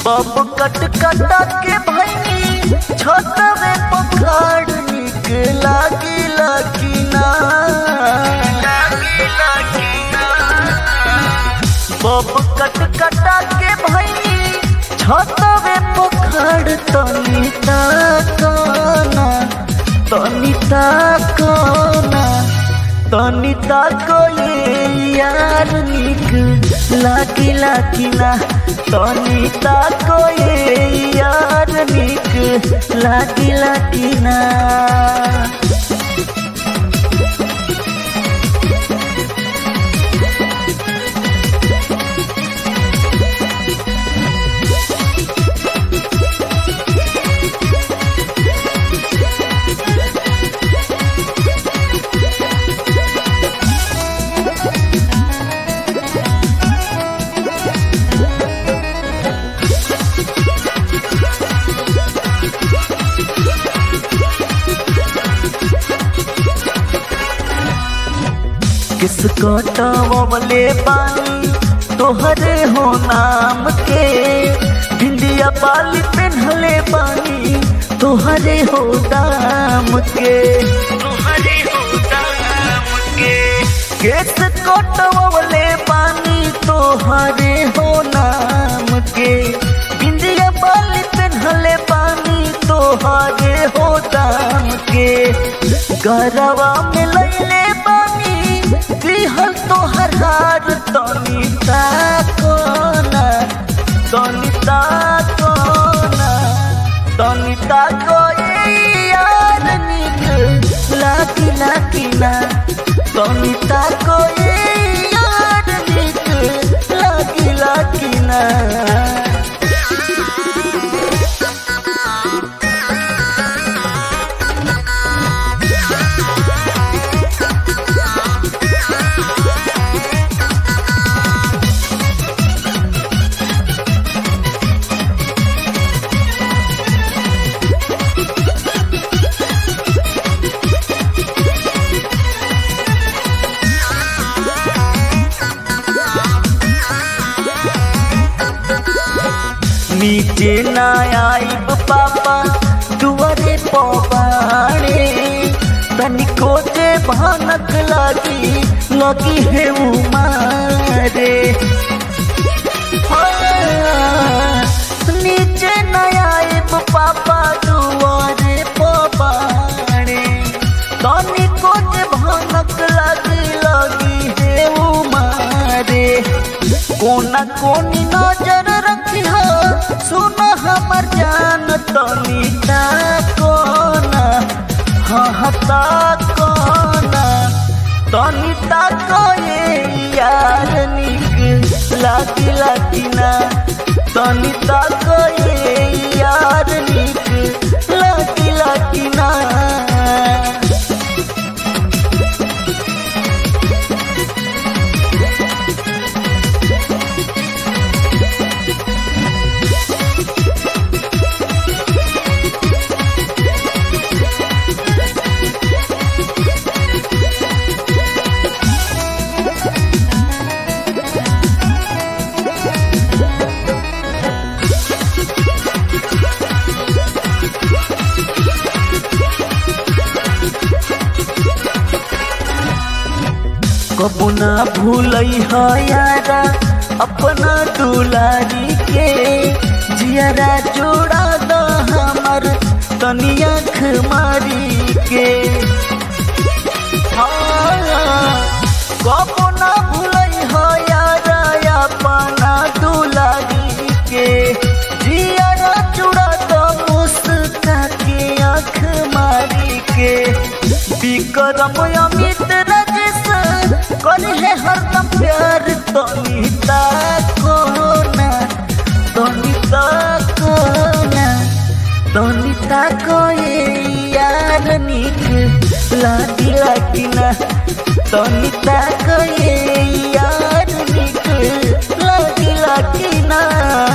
Bob cut कटा के भैनी छतवे पखाड़ निक लागिला कि ना बब कट कटा के भैनी छतवे पखाड़ तनिता काना तनिता काना तनिता को ये यार निक लागिला कि ना तनिता को ये यार निक लागिला कि ना। किस कटवले पानी तोहरे हो नाम के भिंडिया बाली पेन्हले पानी तोहरे हो दाम के किस कटवले पानी तोहरे हो नाम के भिंडिया बाली पेन्हले पानी तोहरे हो दाम के गरवा में लैले पानी दिहल तोहर हार तनिता कोना तनिता कोना तनिता को यार निक लागिला कि ना तनिता को यार निक लागिला कि ना। नीचे ना आइब पापा दुआरे पवाड़े तनिको जे भनक लगी है उमारे नीचे ना आइब पापा दुआरे पवाड़े तनिको जे भनक लगी है उमारे कोना कोनी नजर रखिया सुन हमर जान तनिता कोना हता कोना तनिता को ये यार निक लागिला कि ना तनिता को ये यार निक लागिला कि ना। कबू ना भूलई है यारा अपना दुलारी के जियारा जोड़ा द हमर तनी आँख मारी के कबू ना भूलई है यारा अपना दुलारी के जियारा जोड़ा द मुस्का के आँख मारी के विक्रम अमित कौन है हरदम प्यार तनिता कोना तनिता कोना तनिता को यार निक लागिला कि ना तनिता को यार निक लागिला कि ना।